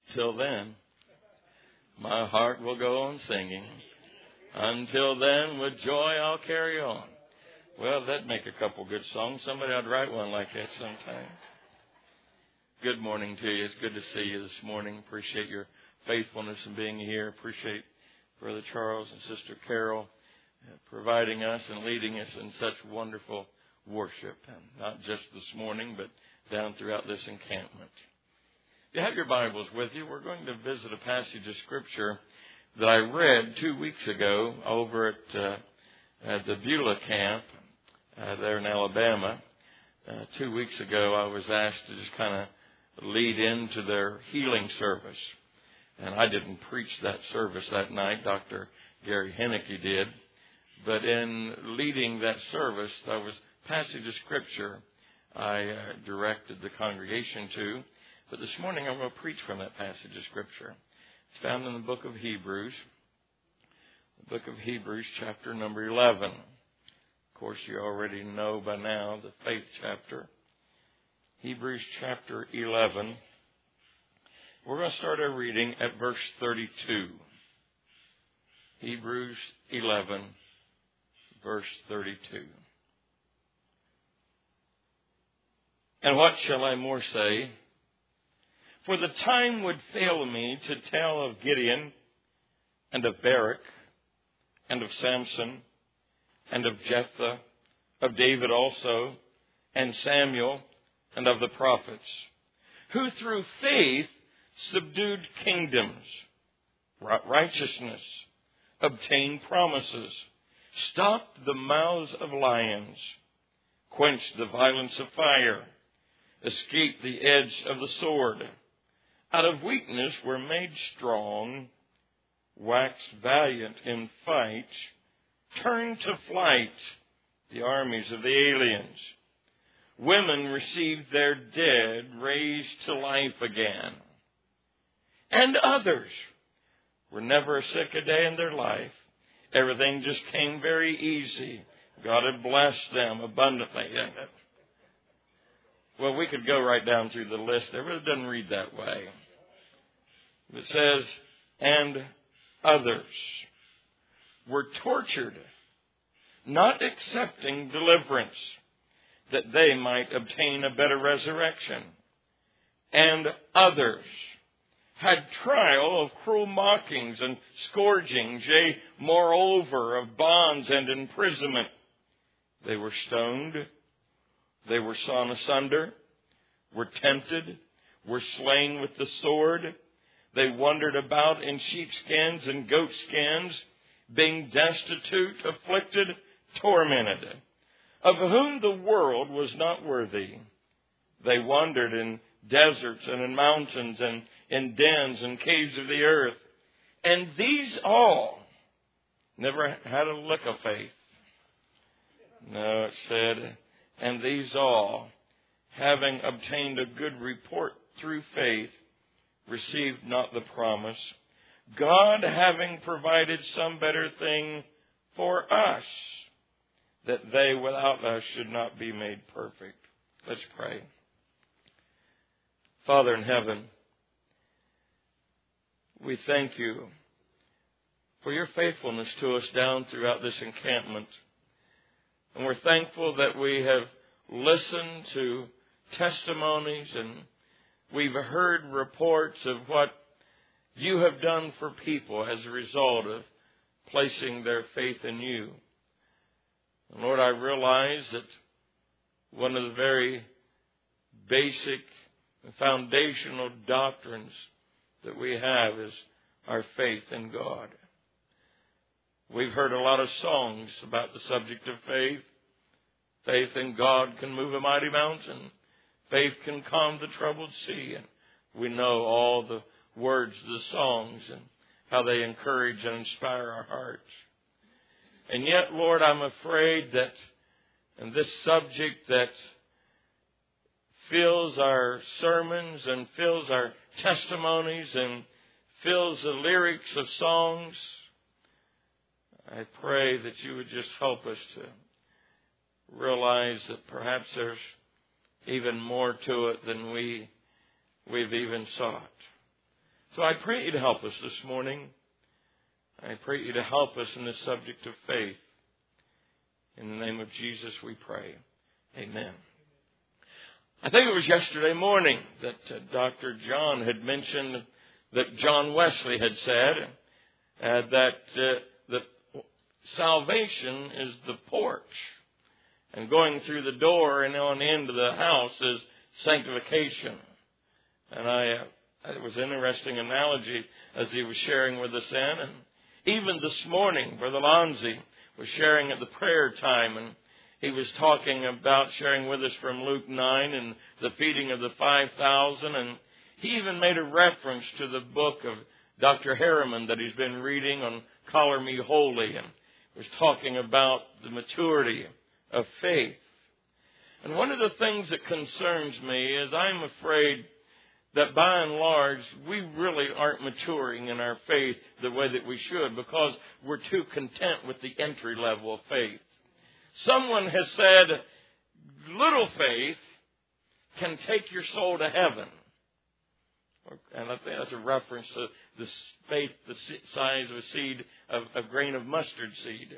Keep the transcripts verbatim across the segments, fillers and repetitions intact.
Till then, my heart will go on singing. Until then, with joy I'll carry on. Well, that'd make a couple good songs. Somebody ought to write one like that sometime. Good morning to you. It's good to see you this morning. Appreciate your faithfulness in being here. Appreciate Brother Charles and Sister Carol providing us and leading us in such wonderful worship. And not just this morning, but down throughout this encampment. If you have your Bibles with you, we're going to visit a passage of Scripture that I read two weeks ago over at, uh, at the Beulah camp uh, there in Alabama. Uh, two weeks ago, I was asked to just kind of lead into their healing service. And I didn't preach that service that night. Doctor Gary Henneke did. But in leading that service, there was a passage of Scripture I uh, directed the congregation to. But this morning I'm going to preach from that passage of Scripture. It's found in the book of Hebrews. The book of Hebrews, chapter number eleven. Of course, you already know by now the faith chapter. Hebrews chapter eleven. We're going to start our reading at verse thirty-two. Hebrews eleven, verse thirty-two. And what shall I more say? For the time would fail me to tell of Gideon, and of Barak, and of Samson, and of Jephthah, of David also, and Samuel, and of the prophets, who through faith subdued kingdoms, wrought righteousness, obtained promises, stopped the mouths of lions, quenched the violence of fire, escaped the edge of the sword, out of weakness were made strong, waxed valiant in fight, turned to flight the armies of the aliens. Women received their dead raised to life again. And others were never sick a day in their life. Everything just came very easy. God had blessed them abundantly. Well, we could go right down through the list. It really doesn't read that way. It says, and others were tortured, not accepting deliverance, that they might obtain a better resurrection. And others had trial of cruel mockings and scourgings, yea, moreover, of bonds and imprisonment. They were stoned, they were sawn asunder, were tempted, were slain with the sword. They wandered about in sheepskins and goatskins, being destitute, afflicted, tormented, of whom the world was not worthy. They wandered in deserts and in mountains and in dens and caves of the earth. And these all never had a lick of faith. No, it said, and these all, having obtained a good report through faith, received not the promise, God having provided some better thing for us, that they without us should not be made perfect. Let's pray. Father in heaven, we thank you for your faithfulness to us down throughout this encampment. And we're thankful that we have listened to testimonies and we've heard reports of what you have done for people as a result of placing their faith in you. And Lord, I realize that one of the very basic and foundational doctrines that we have is our faith in God. We've heard a lot of songs about the subject of faith. Faith in God can move a mighty mountain. Faith can calm the troubled sea. And we know all the words of the songs and how they encourage and inspire our hearts. And yet, Lord, I'm afraid that in this subject that fills our sermons and fills our testimonies and fills the lyrics of songs, I pray that you would just help us to realize that perhaps there's even more to it than we, we've even sought. So I pray you to help us this morning. I pray you to help us in this subject of faith. In the name of Jesus we pray. Amen. I think it was yesterday morning that uh, Doctor John had mentioned that John Wesley had said uh, that uh, that salvation is the porch, and going through the door and on into the house is sanctification. And I, uh, it was an interesting analogy as he was sharing with us then. And even this morning, Brother Lonzi was sharing at the prayer time, and he was talking about sharing with us from Luke nine and the feeding of the five thousand. And he even made a reference to the book of Doctor Harriman that he's been reading on Color Me Holy, and was talking about the maturity of faith. And one of the things that concerns me is I'm afraid that by and large we really aren't maturing in our faith the way that we should, because we're too content with the entry level of faith. Someone has said, little faith can take your soul to heaven. And I think that's a reference to the faith the size of a seed, of a grain of mustard seed.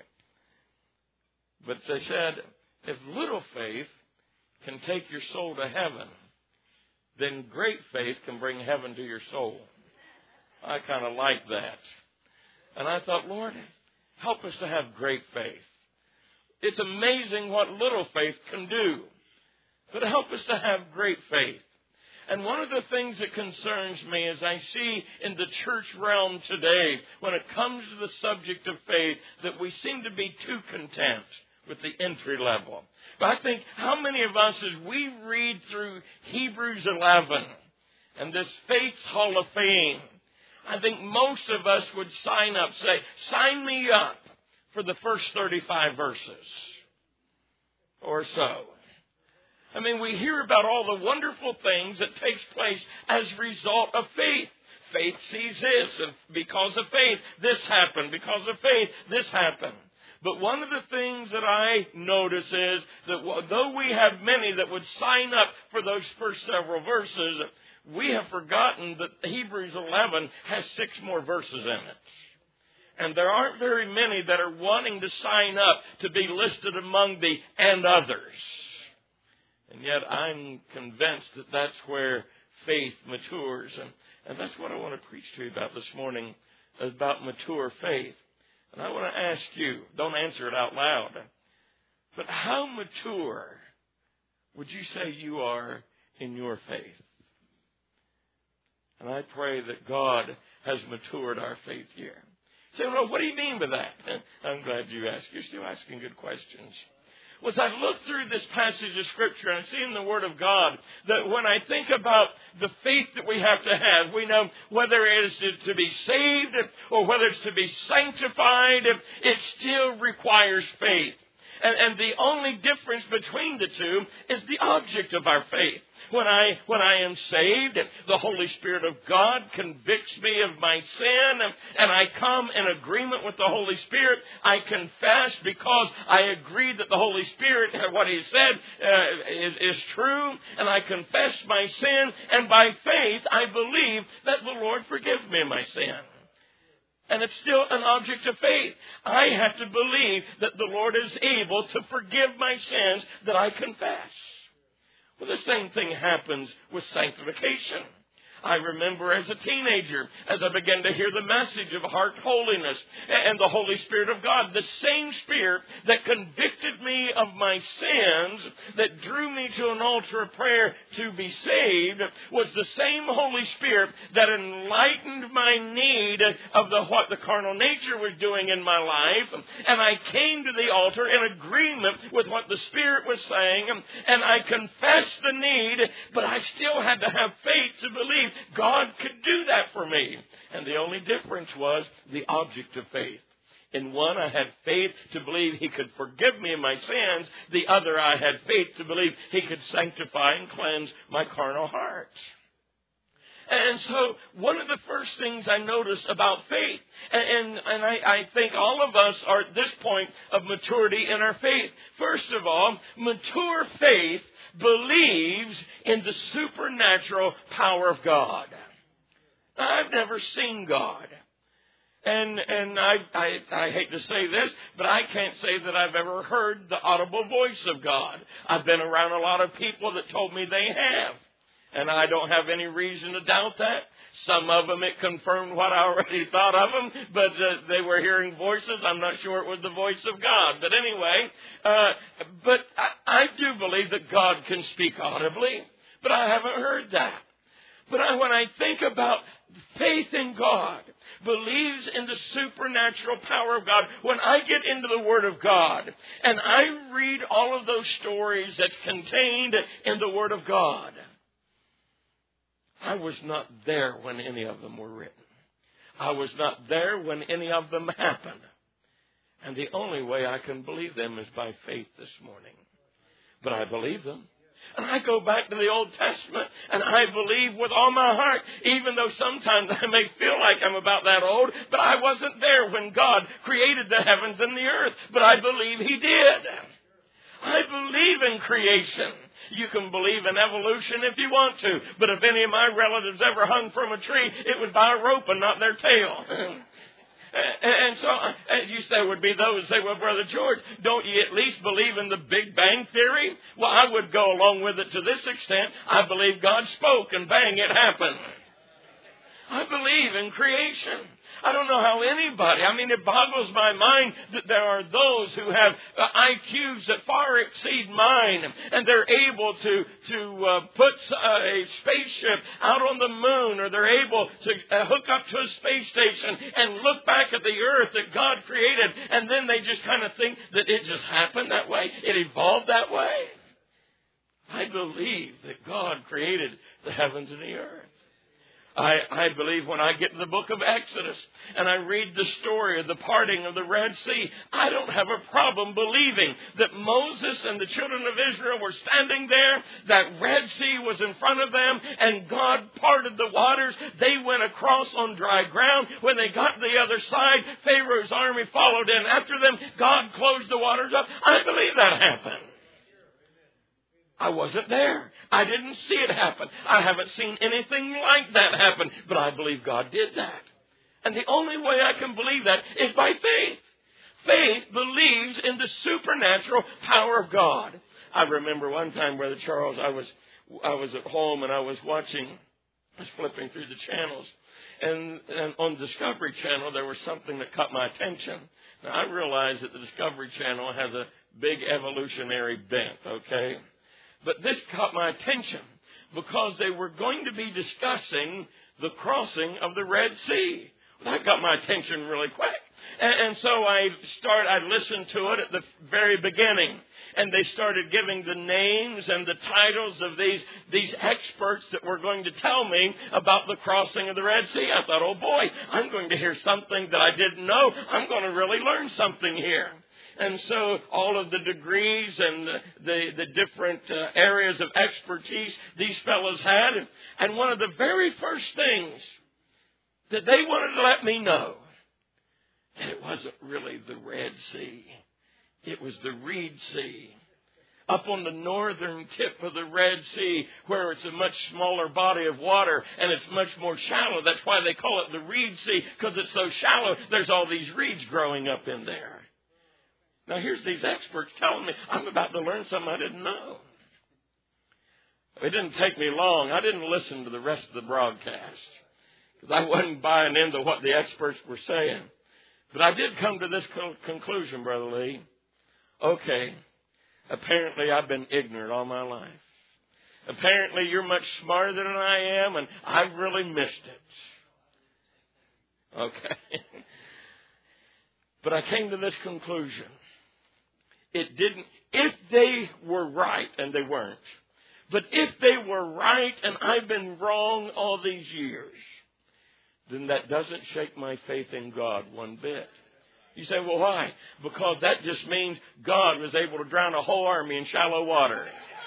But they said, if little faith can take your soul to heaven, then great faith can bring heaven to your soul. I kind of like that. And I thought, Lord, help us to have great faith. It's amazing what little faith can do. But help us to have great faith. And one of the things that concerns me is I see in the church realm today, when it comes to the subject of faith, that we seem to be too content with the entry level. But I think how many of us, as we read through Hebrews eleven and this Faith's Hall of Fame, I think most of us would sign up, say, sign me up for the first thirty-five verses or so. I mean, we hear about all the wonderful things that takes place as a result of faith. Faith sees this, and because of faith, this happened. Because of faith, this happened. But one of the things that I notice is that though we have many that would sign up for those first several verses, we have forgotten that Hebrews eleven has six more verses in it. And there aren't very many that are wanting to sign up to be listed among the and others. And yet I'm convinced that that's where faith matures. And, and that's what I want to preach to you about this morning, about mature faith. And I want to ask you, don't answer it out loud, but how mature would you say you are in your faith? And I pray that God has matured our faith here. Say, well, what do you mean by that? I'm glad you asked. You're still asking good questions. Well, as I look through this passage of Scripture and I see in the Word of God that when I think about the faith that we have to have, we know whether it is to, to be saved or whether it's to be sanctified, it still requires faith. And, and the only difference between the two is the object of our faith. When I, when I am saved, the Holy Spirit of God convicts me of my sin, and I come in agreement with the Holy Spirit. I confess because I agree that the Holy Spirit, what He said, uh, is, is true, and I confess my sin, and by faith I believe that the Lord forgives me my sin. And it's still an object of faith. I have to believe that the Lord is able to forgive my sins that I confess. Well, the same thing happens with sanctification. I remember as a teenager, as I began to hear the message of heart holiness and the Holy Spirit of God, the same Spirit that convicted me of my sins, that drew me to an altar of prayer to be saved, was the same Holy Spirit that enlightened my need of the what the carnal nature was doing in my life. And I came to the altar in agreement with what the Spirit was saying, and I confessed the need, but I still had to have faith to believe God could do that for me. And the only difference was the object of faith. In one, I had faith to believe He could forgive me of my sins. The other, I had faith to believe He could sanctify and cleanse my carnal heart. And so one of the first things I notice about faith, and, and I, I think all of us are at this point of maturity in our faith. First of all, mature faith believes in the supernatural power of God. I've never seen God. And and I, I I hate to say this, but I can't say that I've ever heard the audible voice of God. I've been around a lot of people that told me they have. And I don't have any reason to doubt that. Some of them, it confirmed what I already thought of them, but uh, they were hearing voices. I'm not sure it was the voice of God. But anyway, uh, but I, I do believe that God can speak audibly, but I haven't heard that. But I, when I think about faith in God, believes in the supernatural power of God, when I get into the Word of God and I read all of those stories that's contained in the Word of God, I was not there when any of them were written. I was not there when any of them happened. And the only way I can believe them is by faith this morning. But I believe them. And I go back to the Old Testament and I believe with all my heart, even though sometimes I may feel like I'm about that old, but I wasn't there when God created the heavens and the earth. But I believe He did. I believe in creation. You can believe in evolution if you want to, but if any of my relatives ever hung from a tree, it was by a rope and not their tail. And so, as you say, would be those who say, well, Brother George, don't you at least believe in the Big Bang Theory? Well, I would go along with it to this extent. I believe God spoke and bang, it happened. I believe in creation. I don't know how anybody, I mean, it boggles my mind that there are those who have uh, I Qs that far exceed mine, and they're able to, to uh, put uh, a spaceship out on the moon, or they're able to uh, hook up to a space station and look back at the earth that God created, and then they just kind of think that it just happened that way. It evolved that way. I believe that God created the heavens and the earth. I, I believe when I get to the book of Exodus and I read the story of the parting of the Red Sea, I don't have a problem believing that Moses and the children of Israel were standing there, that Red Sea was in front of them, and God parted the waters. They went across on dry ground. When they got to the other side, Pharaoh's army followed in after them. God closed the waters up. I believe that happened. I wasn't there. I didn't see it happen. I haven't seen anything like that happen. But I believe God did that. And the only way I can believe that is by faith. Faith believes in the supernatural power of God. I remember one time, Brother Charles, I was I was at home and I was watching, I was flipping through the channels. And, and on Discovery Channel, there was something that caught my attention. Now, I realize that the Discovery Channel has a big evolutionary bent, okay? But this caught my attention because they were going to be discussing the crossing of the Red Sea. That got my attention really quick. And, and so I start, I listened to it at the very beginning. And they started giving the names and the titles of these, these experts that were going to tell me about the crossing of the Red Sea. I thought, oh boy, I'm going to hear something that I didn't know. I'm going to really learn something here. And so all of the degrees and the, the, the different uh, areas of expertise these fellows had. And one of the very first things that they wanted to let me know, and it wasn't really the Red Sea. It was the Reed Sea. Up on the northern tip of the Red Sea, where it's a much smaller body of water and it's much more shallow. That's why they call it the Reed Sea, because it's so shallow. There's all these reeds growing up in there. Now, here's these experts telling me I'm about to learn something I didn't know. It didn't take me long. I didn't listen to the rest of the broadcast because I wasn't buying into what the experts were saying. But I did come to this co- conclusion, Brother Lee. Okay, apparently I've been ignorant all my life. Apparently you're much smarter than I am, and I've really missed it. Okay. But I came to this conclusion. It didn't, if they were right, and they weren't, but if they were right and I've been wrong all these years, then that doesn't shake my faith in God one bit. You say, well, why? Because that just means God was able to drown a whole army in shallow water.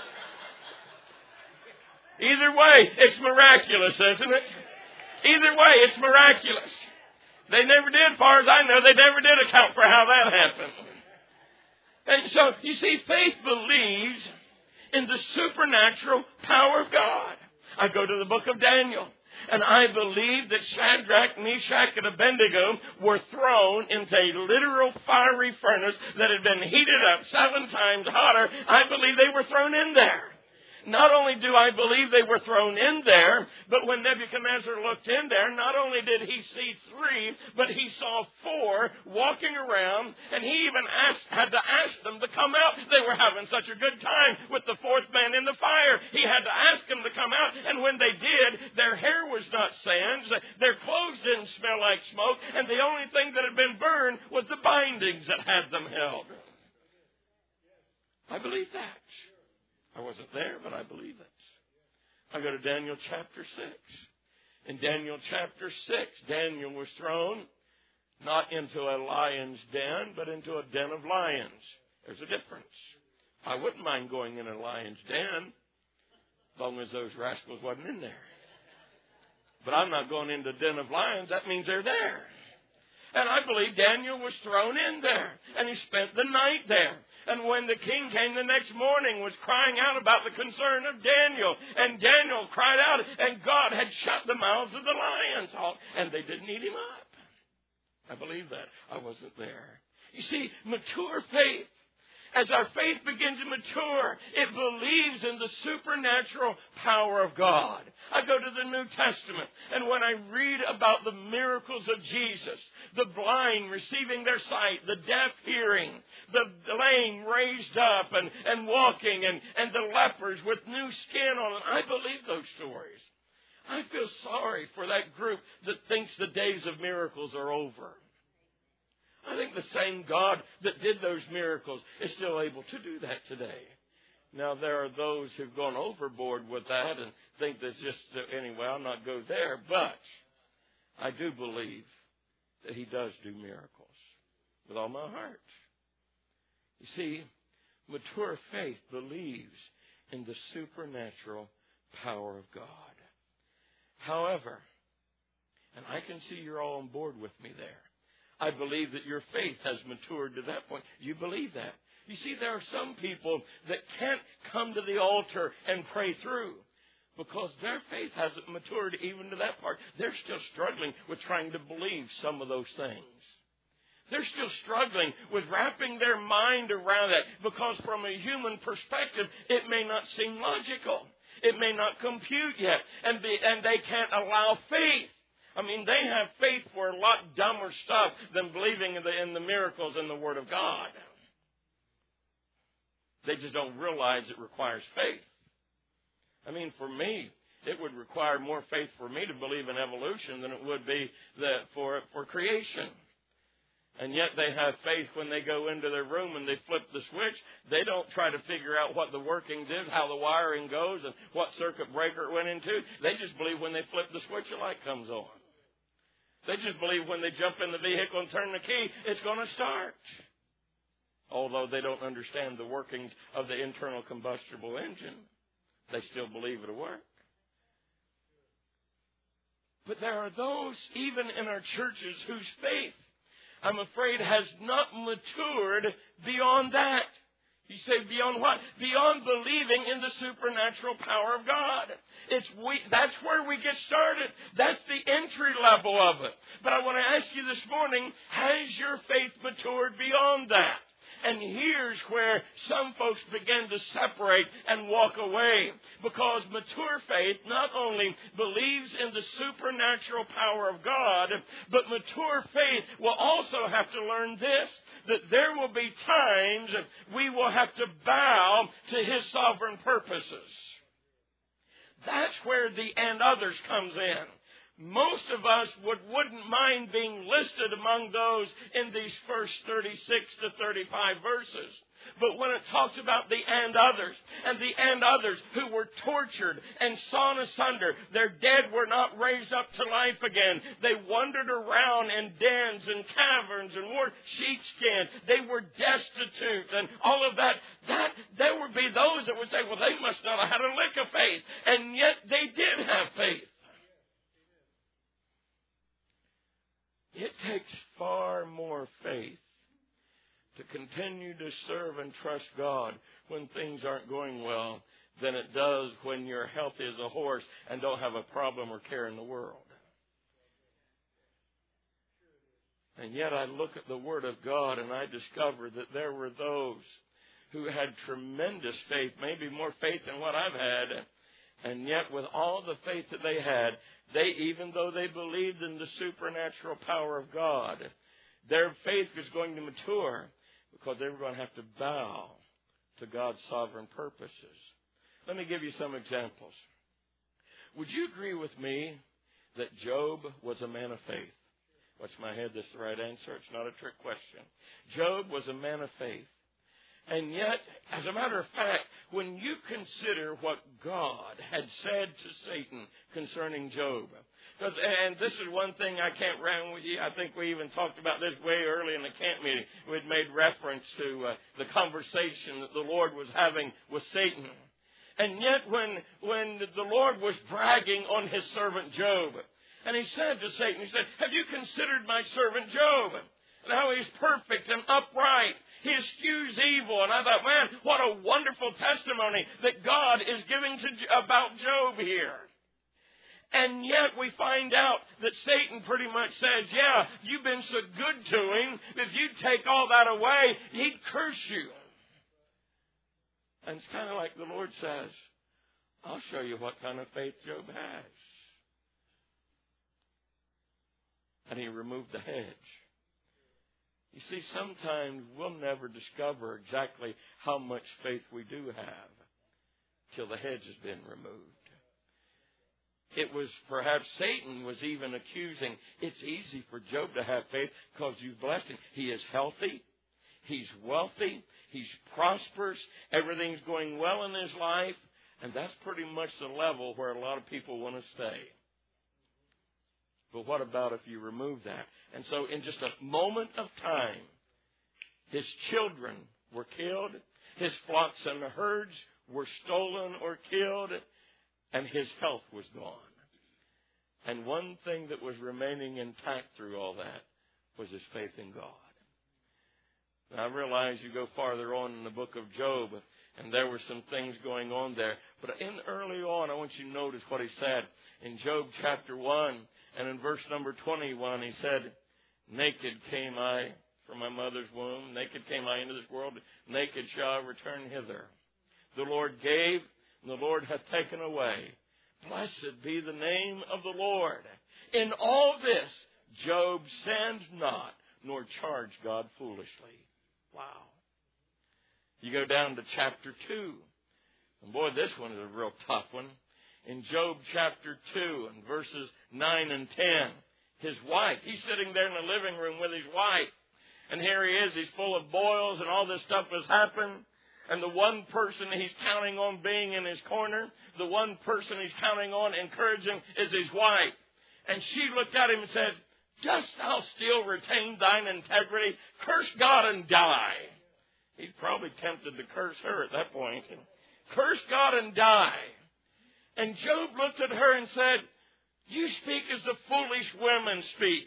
Either way, it's miraculous, isn't it? Either way, it's miraculous. They never did, as far as I know, they never did account for how that happened. And so, you see, faith believes in the supernatural power of God. I go to the book of Daniel, And I believe that Shadrach, Meshach, and Abednego were thrown into a literal fiery furnace that had been heated up seven times hotter. I believe they were thrown in there. Not only do I believe they were thrown in there, but when Nebuchadnezzar looked in there, not only did he see three, but he saw four walking around, and he even asked, had to ask them to come out. They were having such a good time with the fourth man in the fire. He had to ask them to come out, and when they did, their hair was not singed, their clothes didn't smell like smoke, and the only thing that had been burned was the bindings that had them held. I believe that. I wasn't there, but I believe it. I go to Daniel chapter six. In Daniel chapter six, Daniel was thrown not into a lion's den, but into a den of lions. There's a difference. I wouldn't mind going in a lion's den, as long as those rascals wasn't in there. But I'm not going into a den of lions. That means they're there. And I believe Daniel was thrown in there, and he spent the night there. And when the king came the next morning, was crying out about the concern of Daniel, and Daniel cried out, and God had shut the mouths of the lions, and they didn't eat him up. I believe that. I wasn't there. You see, mature faith. As our faith begins to mature, it believes in the supernatural power of God. I go to the New Testament, and when I read about the miracles of Jesus, the blind receiving their sight, the deaf hearing, the lame raised up and, and walking, and, and the lepers with new skin on them, I believe those stories. I feel sorry for that group that thinks the days of miracles are over. I think the same God that did those miracles is still able to do that today. Now, there are those who've gone overboard with that and think that's just, uh, anyway, I'll not go there. But I do believe that he does do miracles with all my heart. You see, mature faith believes in the supernatural power of God. However, and I can see you're all on board with me there, I believe that your faith has matured to that point. You believe that. You see, there are some people that can't come to the altar and pray through because their faith hasn't matured even to that part. They're still struggling with trying to believe some of those things. They're still struggling with wrapping their mind around that because from a human perspective, it may not seem logical. It may not compute yet. And, the, and they can't allow faith. I mean, they have faith for a lot dumber stuff than believing in the, in the miracles and the Word of God. They just don't realize it requires faith. I mean, for me, it would require more faith for me to believe in evolution than it would be the, for, for creation. And yet they have faith when they go into their room and they flip the switch. They don't try to figure out what the workings is, how the wiring goes, and what circuit breaker it went into. They just believe when they flip the switch, the light comes on. They just believe when they jump in the vehicle and turn the key, it's going to start. Although they don't understand the workings of the internal combustible engine, they still believe it'll work. But there are those, even in our churches, whose faith, I'm afraid, has not matured beyond that. You say beyond what? Beyond believing in the supernatural power of God. It's we, that's where we get started. That's the entry level of it. But I want to ask you this morning, has your faith matured beyond that? And here's where some folks begin to separate and walk away. Because mature faith not only believes in the supernatural power of God, but mature faith will also have to learn this, that there will be times we will have to bow to His sovereign purposes. That's where the and others comes in. Most of us would, wouldn't mind being listed among those in these first thirty-six to thirty-five verses. But when it talks about the and others, and the and others who were tortured and sawn asunder, their dead were not raised up to life again. They wandered around in dens and caverns and wore sheepskin. They were destitute and all of that. That there would be those that would say, well, they must not have had a lick of faith. And yet they did have faith. It takes far more faith to continue to serve and trust God when things aren't going well than it does when you're healthy as a horse and don't have a problem or care in the world. And yet I look at the Word of God and I discover that there were those who had tremendous faith, maybe more faith than what I've had. And yet with all the faith that they had, they, even though they believed in the supernatural power of God, their faith was going to mature because they were going to have to bow to God's sovereign purposes. Let me give you some examples. Would you agree with me that Job was a man of faith? Watch my head, this is the right answer. It's not a trick question. Job was a man of faith. And yet, as a matter of fact, when you consider what God had said to Satan concerning Job, because, and this is one thing I can't run with you. I think we even talked about this way early in the camp meeting. We had made reference to uh, the conversation that the Lord was having with Satan. And yet, when, when the Lord was bragging on his servant Job, and he said to Satan, he said, have you considered my servant Job? And how he's perfect and upright. He eschews evil. And I thought, man, what a wonderful testimony that God is giving to about Job here. And yet we find out that Satan pretty much says, yeah, you've been so good to him, if you take all that away, he'd curse you. And it's kind of like the Lord says, I'll show you what kind of faith Job has. And he removed the hedge. You see, sometimes we'll never discover exactly how much faith we do have till the hedge has been removed. It was perhaps Satan was even accusing, it's easy for Job to have faith because you've blessed him. He is healthy. He's wealthy. He's prosperous. Everything's going well in his life. And that's pretty much the level where a lot of people want to stay. But what about if you remove that? And so in just a moment of time, his children were killed, his flocks and herds were stolen or killed, and his health was gone. And one thing that was remaining intact through all that was his faith in God. Now, I realize you go farther on in the book of Job, and there were some things going on there. But in early on, I want you to notice what he said. In Job chapter one, and in verse number twenty-one, he said, naked came I from my mother's womb. Naked came I into this world. Naked shall I return hither. The Lord gave, and the Lord hath taken away. Blessed be the name of the Lord. In all this, Job sinned not, nor charged God foolishly. Wow. You go down to chapter two. And boy, this one is a real tough one. In Job chapter two and verses nine and ten, his wife, he's sitting there in the living room with his wife. And here he is, he's full of boils and all this stuff has happened. And the one person he's counting on being in his corner, the one person he's counting on encouraging is his wife. And she looked at him and says, dost thou still retain thine integrity? Curse God and die. He's probably tempted to curse her at that point. Curse God and die. And Job looked at her and said, you speak as the foolish women speak.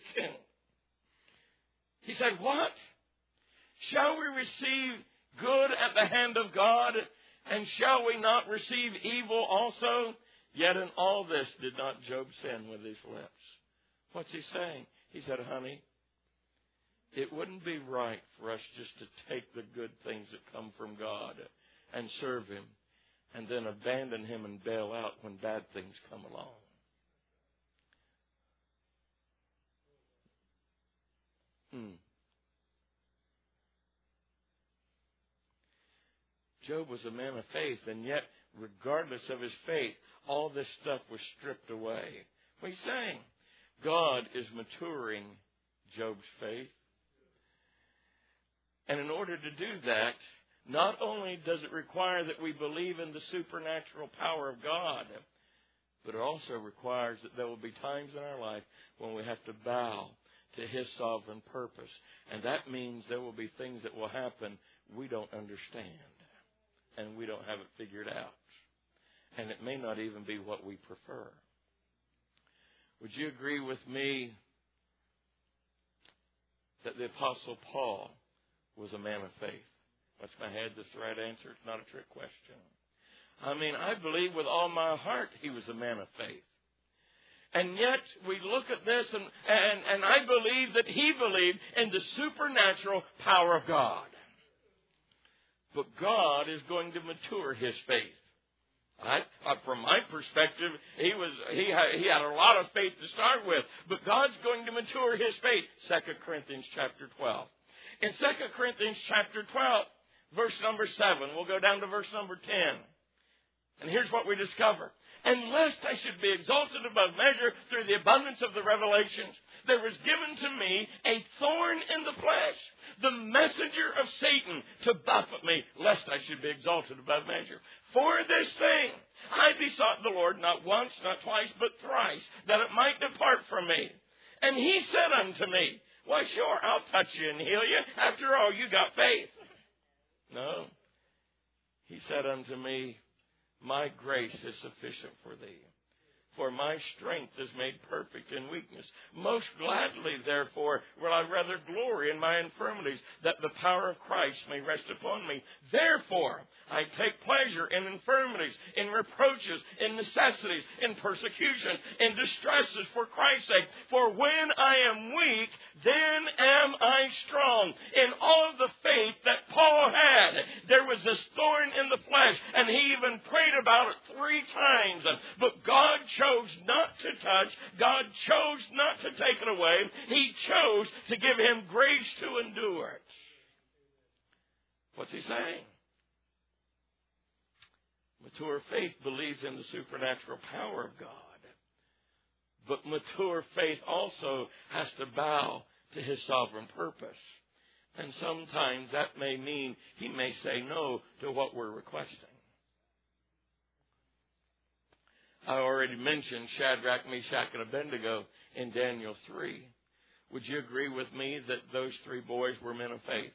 He said, what? Shall we receive good at the hand of God, and shall we not receive evil also? Yet in all this did not Job sin with his lips. What's he saying? He said, honey, it wouldn't be right for us just to take the good things that come from God and serve him and then abandon him and bail out when bad things come along. Hmm. Job was a man of faith, and yet, regardless of his faith, all this stuff was stripped away. What he's saying, God is maturing Job's faith. And in order to do that, not only does it require that we believe in the supernatural power of God, but it also requires that there will be times in our life when we have to bow to his sovereign purpose. And that means there will be things that will happen we don't understand. And we don't have it figured out. And it may not even be what we prefer. Would you agree with me that the Apostle Paul was a man of faith? What's my head? That's the right answer. It's not a trick question. I mean, I believe with all my heart he was a man of faith. And yet we look at this and, and, and I believe that he believed in the supernatural power of God. But God is going to mature his faith. I, uh, from my perspective, he was he had, he had a lot of faith to start with, but God's going to mature his faith. Second Corinthians chapter twelve. In Second Corinthians chapter twelve, verse number seven, we'll go down to verse number ten. And here's what we discover. And lest I should be exalted above measure through the abundance of the revelations, there was given to me a thorn in the flesh, the messenger of Satan, to buffet me, lest I should be exalted above measure. For this thing I besought the Lord not once, not twice, but thrice, that it might depart from me. And he said unto me, why, sure, I'll touch you and heal you. After all, you got faith. No. He said unto me, my grace is sufficient for thee, for my strength is made perfect in weakness. Most gladly, therefore, will I rather glory in my infirmities, that the power of Christ may rest upon me. Therefore, I take pleasure in infirmities, in reproaches, in necessities, in persecutions, in distresses for Christ's sake. For when I am weak, then am I strong. In all of the faith that Paul had, there was this thorn in the flesh, and he even prayed about it three times. But God chose not to touch. God chose not to take it away. He chose to give him grace to endure it. What's he saying? Mature faith believes in the supernatural power of God. But mature faith also has to bow to his sovereign purpose. And sometimes that may mean he may say no to what we're requesting. I already mentioned Shadrach, Meshach, and Abednego in Daniel three. Would you agree with me that those three boys were men of faith?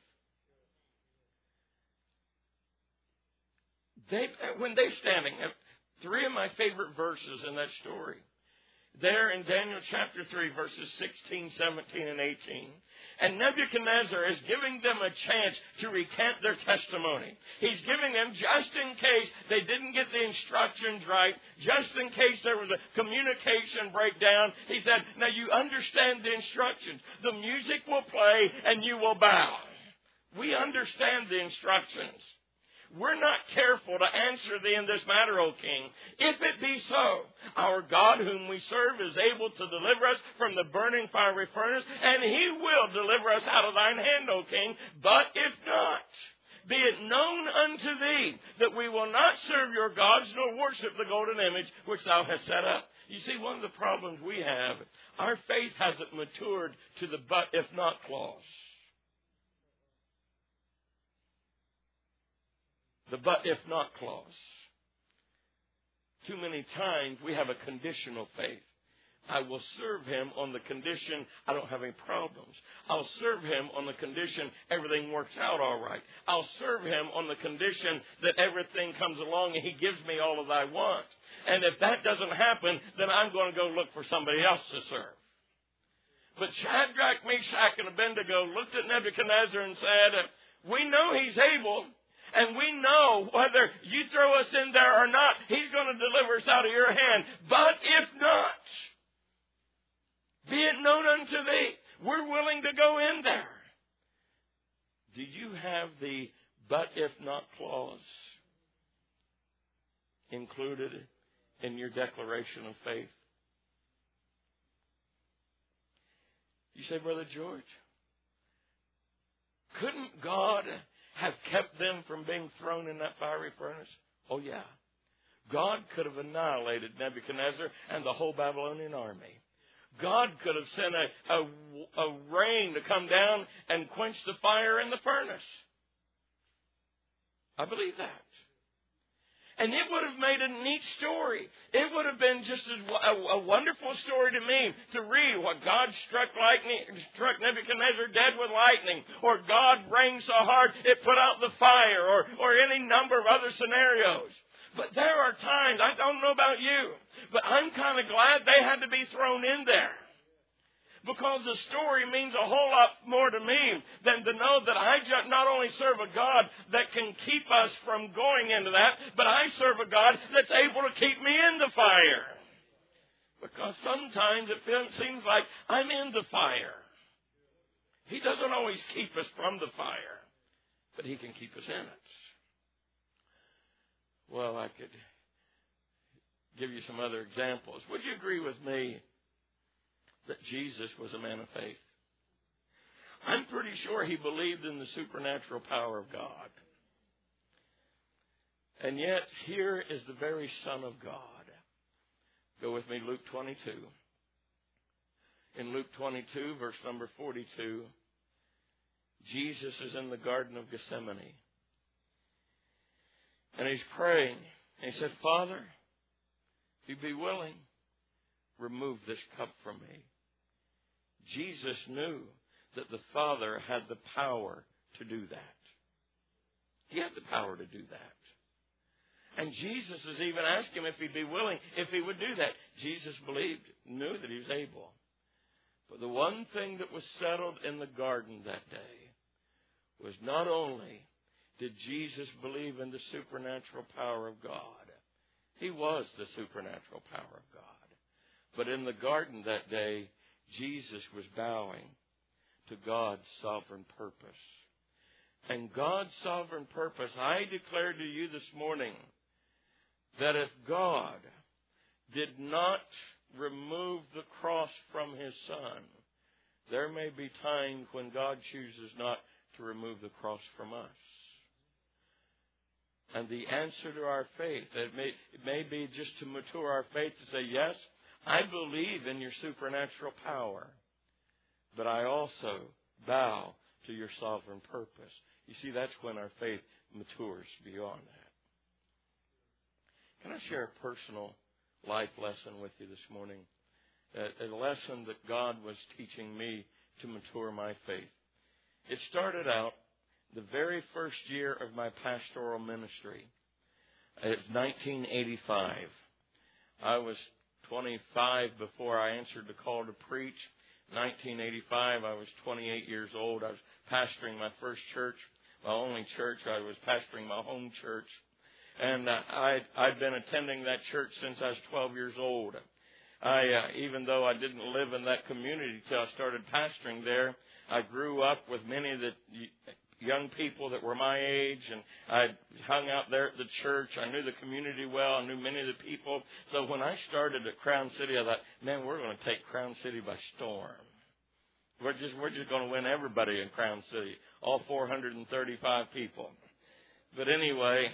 They, when they're standing, three of my favorite verses in that story. There in Daniel chapter three, verses sixteen, seventeen, and eighteen. And Nebuchadnezzar is giving them a chance to recant their testimony. He's giving them, just in case they didn't get the instructions right, just in case there was a communication breakdown, he said, now you understand the instructions. The music will play and you will bow. We understand the instructions. We're not careful to answer thee in this matter, O king. If it be so, our God whom we serve is able to deliver us from the burning fiery furnace, and he will deliver us out of thine hand, O king. But if not, be it known unto thee that we will not serve your gods nor worship the golden image which thou hast set up. You see, one of the problems we have, our faith hasn't matured to the but if not clause. The but if not clause. Too many times we have a conditional faith. I will serve him on the condition I don't have any problems. I'll serve him on the condition everything works out all right. I'll serve him on the condition that everything comes along and he gives me all that I want. And if that doesn't happen, then I'm going to go look for somebody else to serve. But Shadrach, Meshach, and Abednego looked at Nebuchadnezzar and said, we know he's able. And we know whether you throw us in there or not, he's going to deliver us out of your hand. But if not, be it known unto thee, we're willing to go in there. Do you have the but if not clause included in your declaration of faith? You say, Brother George, couldn't God have kept them from being thrown in that fiery furnace? Oh, yeah. God could have annihilated Nebuchadnezzar and the whole Babylonian army. God could have sent a, a, a rain to come down and quench the fire in the furnace. I believe that. And it would have made a neat story. It would have been just a, a, a wonderful story to me to read what God struck lightning, struck Nebuchadnezzar dead with lightning, or God rained so hard it put out the fire, or, or any number of other scenarios. But there are times, I don't know about you, but I'm kind of glad they had to be thrown in there. because the story means a whole lot more to me than to know that I just not only serve a God that can keep us from going into that, but I serve a God that's able to keep me in the fire. Because sometimes it feels, seems like I'm in the fire. He doesn't always keep us from the fire, but He can keep us in it. Well, I could give you some other examples. Would you agree with me that Jesus was a man of faith? I'm pretty sure He believed in the supernatural power of God. And yet, here is the very Son of God. Go with me, Luke twenty-two. In Luke twenty-two, verse number forty-two, Jesus is in the Garden of Gethsemane. And He's praying. And He said, Father, if You be willing, remove this cup from me. Jesus knew that the Father had the power to do that. He had the power to do that. And Jesus is even asking Him if He'd be willing, if He would do that. Jesus believed, knew that He was able. But the one thing that was settled in the garden that day was not only did Jesus believe in the supernatural power of God. He was the supernatural power of God. But in the garden that day, Jesus was bowing to God's sovereign purpose. And God's sovereign purpose, I declare to you this morning that if God did not remove the cross from His Son, there may be times when God chooses not to remove the cross from us. And the answer to our faith, it may, it may be just to mature our faith to say, yes, I believe in Your supernatural power, but I also bow to Your sovereign purpose. You see, that's when our faith matures beyond that. Can I share a personal life lesson with you this morning? A, a lesson that God was teaching me to mature my faith. It started out the very first year of my pastoral ministry. It's nineteen eighty-five. I was twenty-five before I answered the call to preach. nineteen eighty-five, I was twenty-eight years old. I was pastoring my first church, my only church. I was pastoring my home church. And uh, I, I'd been attending that church since I was twelve years old. I, uh, even though I didn't live in that community till I started pastoring there, I grew up with many of the young people that were my age, and I hung out there at the church. I knew the community well. I knew many of the people. So when I started at Crown City, I thought, man, we're going to take Crown City by storm. We're just, we're just going to win everybody in Crown City, all four hundred thirty-five people. But anyway,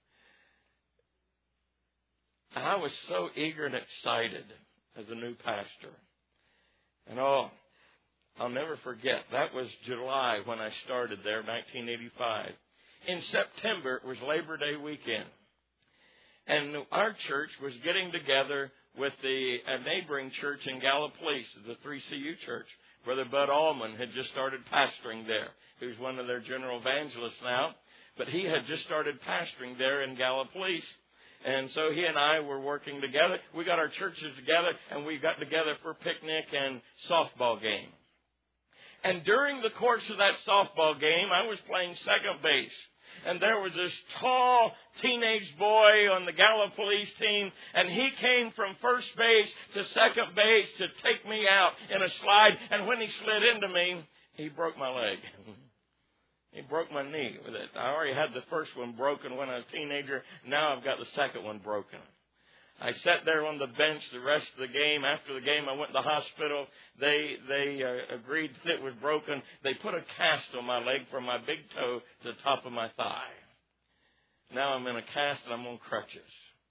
I was so eager and excited as a new pastor. And oh, I'll never forget, that was July when I started there, nineteen eighty-five. In September, it was Labor Day weekend. And our church was getting together with the a neighboring church in Gallipolis, the three C U church. Brother Bud Allman had just started pastoring there. He was one of their general evangelists now. But he had just started pastoring there in Gallipolis. And so he and I were working together. We got our churches together, and we got together for a picnic and softball game. And during the course of that softball game, I was playing second base. And there was this tall teenage boy on the Gallipolis team, and he came from first base to second base to take me out in a slide. And when he slid into me, he broke my leg. He broke my knee with it. I already had the first one broken when I was a teenager. Now I've got the second one broken. I sat there on the bench the rest of the game. After the game, I went to the hospital. They they uh, agreed that it was broken. They put a cast on my leg from my big toe to the top of my thigh. Now I'm in a cast and I'm on crutches.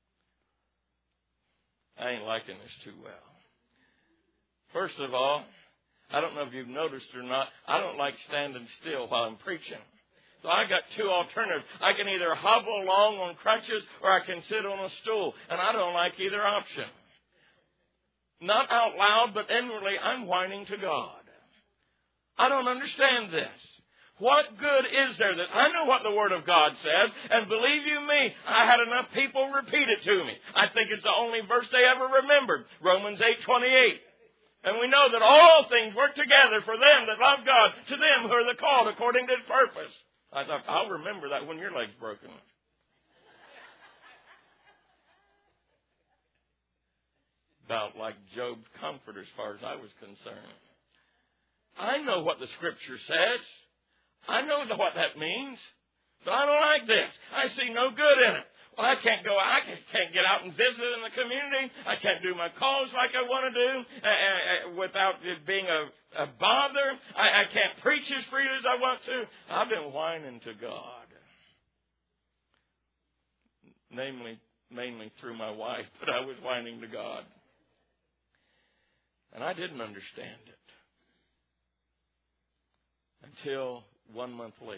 I ain't liking this too well. First of all, I don't know if you've noticed or not, I don't like standing still while I'm preaching. So I got two alternatives. I can either hobble along on crutches or I can sit on a stool. And I don't like either option. Not out loud, but inwardly, I'm whining to God. I don't understand this. What good is there that I know what the Word of God says, and believe you me, I had enough people repeat it to me. I think it's the only verse they ever remembered, Romans eight twenty-eight. And we know that all things work together for them that love God, to them who are the called according to His purpose. I thought, I'll remember that when your leg's broken. About like Job's comfort as far as I was concerned. I know what the Scripture says. I know what that means. But I don't like this. I see no good in it. Well, I can't go, I can't get out and visit in the community. I can't do my calls like I want to do uh, uh, without it being a, a bother. I, I can't preach as freely as I want to. I've been whining to God. Namely, mainly through my wife, but I was whining to God. And I didn't understand it until one month later.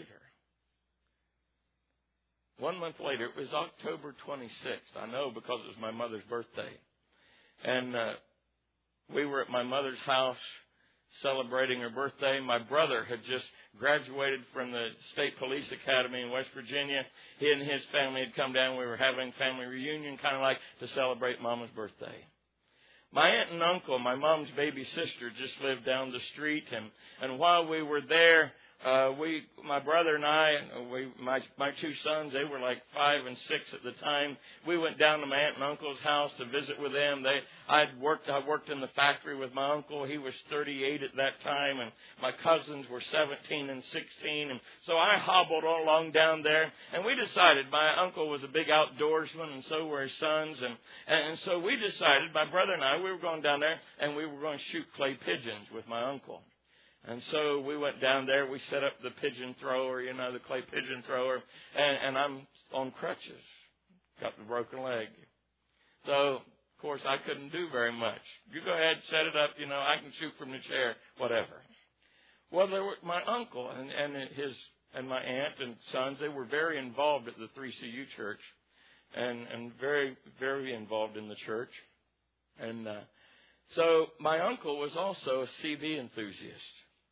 One month later, it was October twenty-sixth. I know because it was my mother's birthday. And uh, we were at my mother's house celebrating her birthday. My brother had just graduated from the State Police Academy in West Virginia. He and his family had come down. We were having family reunion, kind of like to celebrate Mama's birthday. My aunt and uncle, my mom's baby sister, just lived down the street. And, and while we were there, Uh, we, my brother and I, we, my, my two sons, they were like five and six at the time. We went down to my aunt and uncle's house to visit with them. They, I'd worked, I worked in the factory with my uncle. He was thirty-eight at that time, and my cousins were seventeen and sixteen. And so I hobbled all along down there, and we decided my uncle was a big outdoorsman, and so were his sons. And, and, and so we decided, my brother and I, we were going down there, and we were going to shoot clay pigeons with my uncle. And so we went down there. We set up the pigeon thrower, you know, the clay pigeon thrower. And, and I'm on crutches. Got the broken leg. So, of course, I couldn't do very much. You go ahead, set it up, you know, I can shoot from the chair, whatever. Well, there were my uncle and, and his and my aunt and sons, they were very involved at the three C U church. And, and very, very involved in the church. And uh, so my uncle was also a C B enthusiast.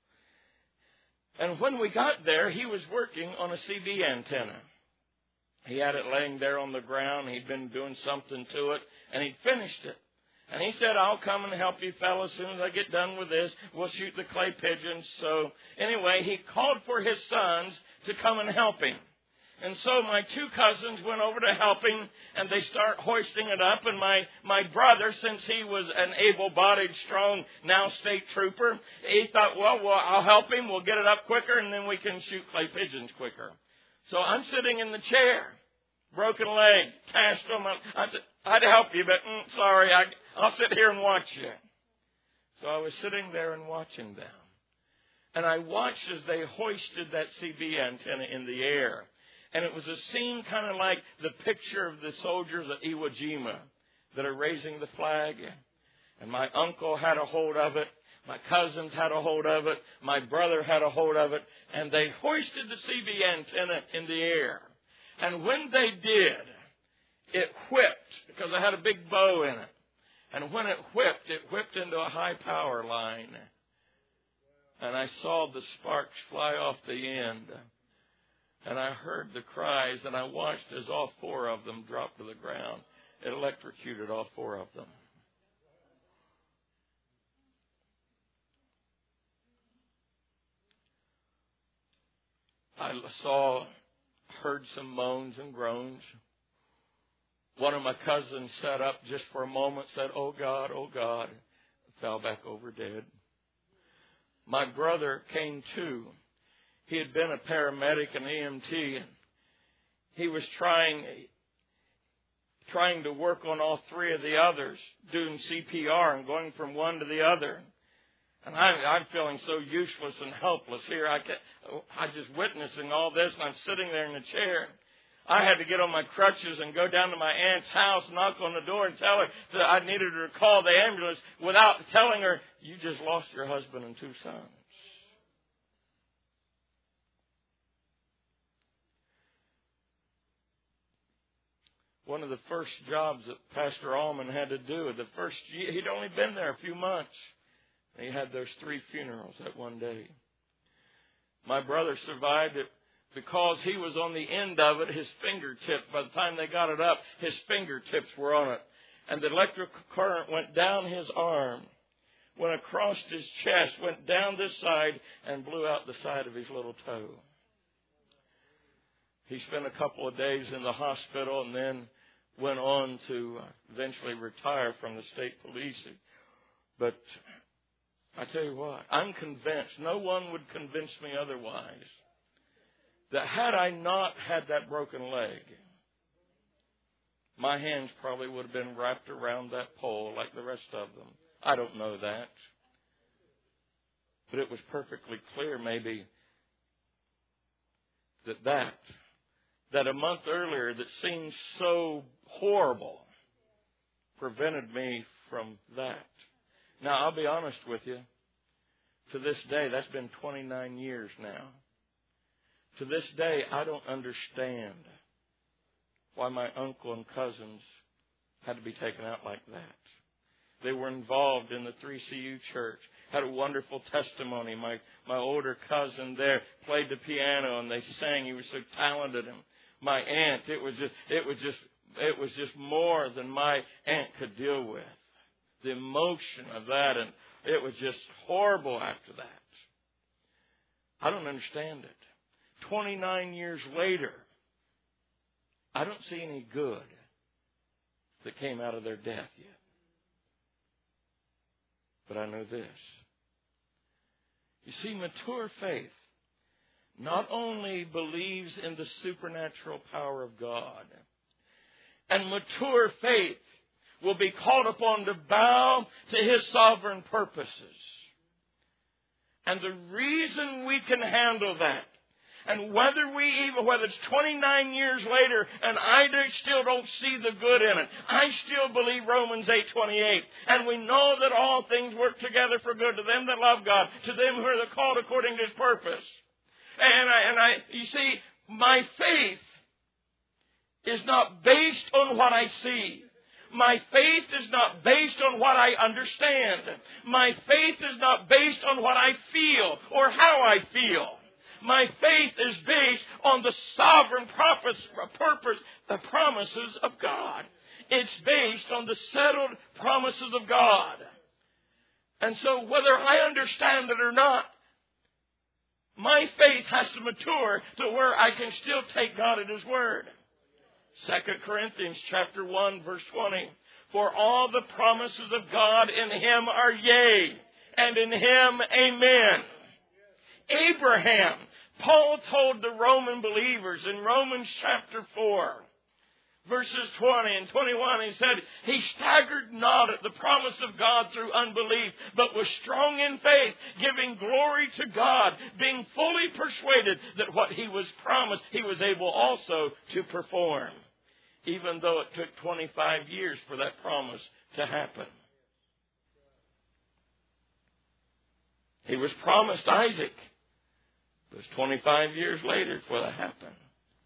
And when we got there, he was working on a C B antenna. He had it laying there on the ground. He'd been doing something to it, and he'd finished it. And he said, I'll come and help you fellas as soon as I get done with this. We'll shoot the clay pigeons. So anyway, he called for his sons to come and help him. And so my two cousins went over to help him, and they start hoisting it up. And my, my brother, since he was an able-bodied, strong, now state trooper, he thought, well, well, I'll help him. We'll get it up quicker, and then we can shoot clay pigeons quicker. So I'm sitting in the chair, broken leg, cast on my... I said, I'd help you, but mm, sorry, I, I'll sit here and watch you. So I was sitting there and watching them. And I watched as they hoisted that C B antenna in the air. And it was a scene kind of like the picture of the soldiers at Iwo Jima that are raising the flag. And my uncle had a hold of it. My cousins had a hold of it. My brother had a hold of it. And they hoisted the C B antenna in the air. And when they did, it whipped because it had a big bow in it. And when it whipped, it whipped into a high power line. And I saw the sparks fly off the end. And I heard the cries, and I watched as all four of them dropped to the ground. It electrocuted all four of them. I saw, heard some moans and groans. One of my cousins sat up just for a moment, said, "Oh God, oh God," fell back over dead. My brother came to. He had been a paramedic, an E M T, and he was trying, trying to work on all three of the others, doing C P R and going from one to the other. And I'm, I'm feeling so useless and helpless here. I can't, I'm just witnessing all this, and I'm sitting there in the chair. I had to get on my crutches and go down to my aunt's house, knock on the door, and tell her that I needed her to call the ambulance without telling her, "You just lost your husband and two sons." One of the first jobs that Pastor Allman had to do, the first year, he'd only been there a few months. And he had those three funerals that one day. My brother survived it because he was on the end of it. His fingertips, by the time they got it up, his fingertips were on it. And the electric current went down his arm, went across his chest, went down this side, and blew out the side of his little toe. He spent a couple of days in the hospital and then went on to eventually retire from the state police. But I tell you what, I'm convinced, no one would convince me otherwise, that had I not had that broken leg, my hands probably would have been wrapped around that pole like the rest of them. I don't know that. But it was perfectly clear maybe that that, that a month earlier that seemed so horrible prevented me from that. Now, I'll be honest with you. To this day, that's been twenty-nine years now. To this day, I don't understand why my uncle and cousins had to be taken out like that. They were involved in the three C U church, had a wonderful testimony. My my older cousin there played the piano and they sang. He was so talented. And my aunt, it was just it was just it was just more than my aunt could deal with. The emotion of that, and it was just horrible after that. I don't understand it. twenty-nine years later, I don't see any good that came out of their death yet. But I know this. You see, mature faith not only believes in the supernatural power of God, and mature faith will be called upon to bow to His sovereign purposes. And the reason we can handle that, and whether we even, whether it's twenty-nine years later and I still don't see the good in it, I still believe Romans eight twenty-eight. And we know that all things work together for good to them that love God, to them who are called according to His purpose. And I, and I, you see, my faith is not based on what I see. My faith is not based on what I understand. My faith is not based on what I feel or how I feel. My faith is based on the sovereign purpose, purpose, the promises of God. It's based on the settled promises of God. And so whether I understand it or not, my faith has to mature to where I can still take God at His word. Second Corinthians chapter one, verse twenty. For all the promises of God in Him are yea, and in Him amen. Abraham, Paul told the Roman believers in Romans chapter four, verses twenty and twenty-one, he said, he staggered not at the promise of God through unbelief, but was strong in faith, giving glory to God, being fully persuaded that what he was promised, he was able also to perform, even though it took twenty-five years for that promise to happen. He was promised Isaac. It was twenty-five years later before that happened.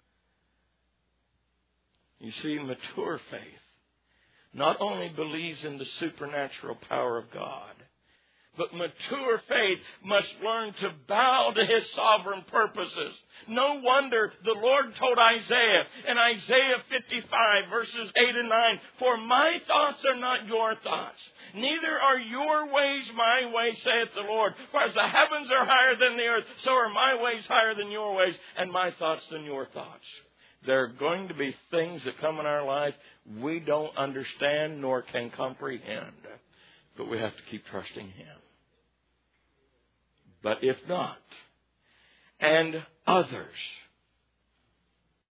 You see, mature faith not only believes in the supernatural power of God, but mature faith must learn to bow to His sovereign purposes. No wonder the Lord told Isaiah in Isaiah fifty-five, verses eight and nine, for my thoughts are not your thoughts, neither are your ways my ways, saith the Lord. For as the heavens are higher than the earth, so are my ways higher than your ways, and my thoughts than your thoughts. There are going to be things that come in our life we don't understand nor can comprehend, but we have to keep trusting Him. But if not, and others